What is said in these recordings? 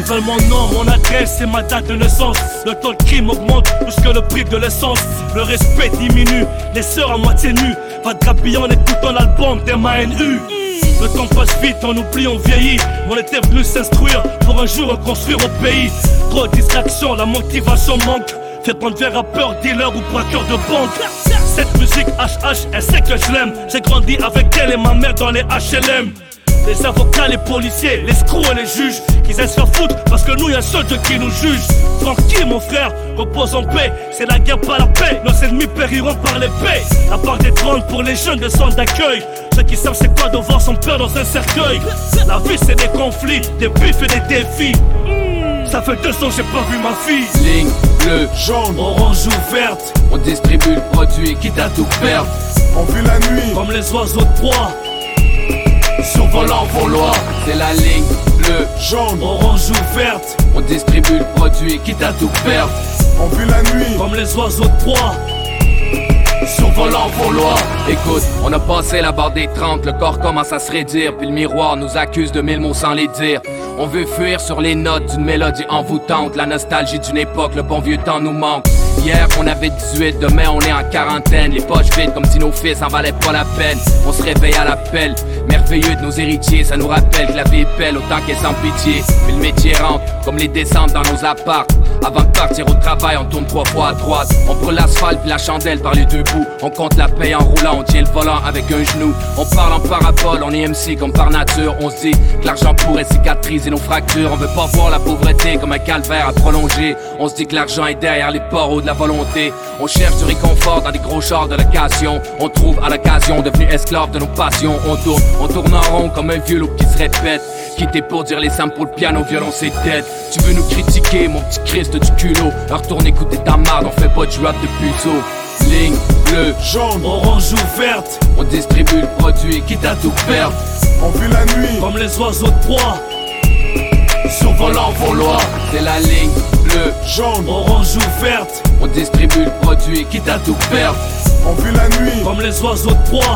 Ils veulent mon nom, mon adresse et ma date de naissance. Le taux de crime augmente plus que le prix de l'essence. Le respect diminue, les sœurs à moitié nues. Va te grappiller en écoutant l'album des MANU. Le temps passe vite, on oublie, on vieillit. On était venu s'instruire pour un jour reconstruire au pays. Trop de distractions, la motivation manque. Fait prendre vers rappeur, dealer ou braqueur de banque. Cette musique HH, elle sait que je l'aime. J'ai grandi avec elle et ma mère dans les HLM. Les avocats, les policiers, les screws et les juges qui essaient de se faire foutre parce que nous y'a seul Dieu qui nous juge. Tranquille mon frère, repose en paix. C'est la guerre pas la paix, nos ennemis périront par l'épée. La part des trônes pour les jeunes de centres d'accueil. Ceux qui savent c'est quoi de voir son père dans un cercueil. La vie c'est des conflits, des bifs et des défis. Ça fait 2 ans j'ai pas vu ma fille. Ligne bleue, jaune, orange ou verte. On distribue le produit quitte à tout perdre. On vit la nuit comme les oiseaux de proie. Survolant vos lois, c'est la ligne bleue, jaune, orange ou verte. On distribue le produit quitte à tout perdre. On vit la nuit comme les oiseaux de proie. Survolant vos lois. Écoute, on a passé la barre des 30, le corps commence à se réduire, puis le miroir nous accuse de 1000 mots sans les dire. On veut fuir sur les notes d'une mélodie envoûtante. La nostalgie d'une époque, le bon vieux temps nous manque. Hier on avait 18, demain on est en quarantaine. Les poches vides comme si nos fils en valaient pas la peine. On se réveille à l'appel, merveilleux de nos héritiers. Ça nous rappelle que la vie est belle autant qu'elle sans pitié. Puis le métier rentre, comme les descentes dans nos apparts. Avant de partir au travail, on tourne 3 fois à droite. On brûle l'asphalte puis la chandelle par les 2 bouts. On compte la paye en roulant, on tient le volant avec un genou. On parle en parabole, on est MC comme par nature. On se dit que l'argent pourrait cicatriser nos fractures. On veut pas voir la pauvreté comme un calvaire à prolonger. On se dit que l'argent est derrière les ports de la volonté. On cherche du réconfort dans des gros chars de location. On trouve à l'occasion devenu esclave de nos passions. On tourne en rond comme un vieux loup qui se répète. Quitté pour dire les samples pour le piano, violon c'est tête. Tu veux nous critiquer mon petit Christ du culot. Retourne écouter ta marde, on fait pas du rap de puceau. Ligne bleue, jaune, orange ou verte. On distribue le produit quitte à tout perdre. On vit la nuit comme les oiseaux de proie. Survolant vos lois, c'est la ligne bleue, jaune, orange ou verte. On distribue le produit quitte à tout perdre. On vit la nuit comme les oiseaux de proie.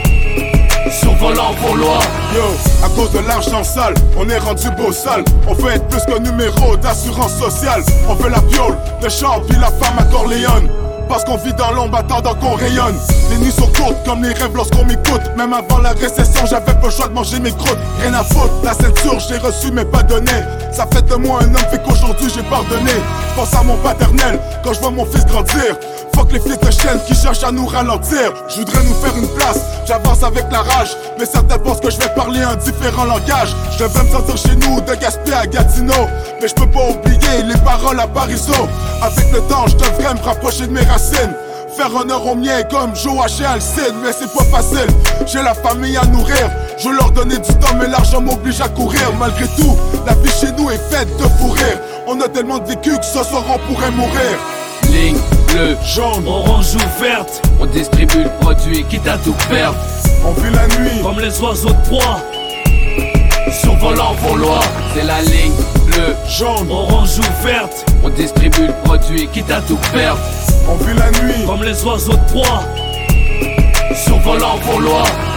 Survolant vos lois. Yo, à cause de l'argent sale, on est rendu beau sale. On veut être plus qu'un numéro d'assurance sociale. On veut la viole, le char puis la femme à Corleone. Parce qu'on vit dans l'ombre attendant qu'on rayonne. Les nuits sont courtes comme les rêves lorsqu'on m'écoute. Même avant la récession j'avais pas le choix de manger mes croûtes. Rien à foutre, la ceinture j'ai reçu mais pas donné. Ça fait de moi un homme, fait qu'aujourd'hui j'ai pardonné. Pense à mon paternel quand je vois mon fils grandir. Fuck les fils de chiennes qui cherchent à nous ralentir. Je voudrais nous faire une place, j'avance avec la rage. Mais certains pensent que je vais parler un différent langage. Je devrais me sentir chez nous, de Gaspé à Gatineau. Mais je peux pas oublier les paroles à Parisot. Avec le temps je devrais me rapprocher de mes racines. Faire honneur aux miens comme Joachim Alcine. Mais c'est pas facile, j'ai la famille à nourrir. Je veux leur donner du temps mais l'argent m'oblige à courir. Malgré tout, la vie chez nous est faite de fou rire. On a tellement de vécu que ce soir on pourrait mourir. Ligne bleue, jaune, orange ou verte. On distribue le produit quitte à tout perdre. On vit la nuit comme les oiseaux de proie. Survolant vos lois, c'est la ligne bleue, jaune, orange ou verte. On distribue le produit quitte à tout perdre. On vit la nuit comme les oiseaux de proie. Survolant vos lois.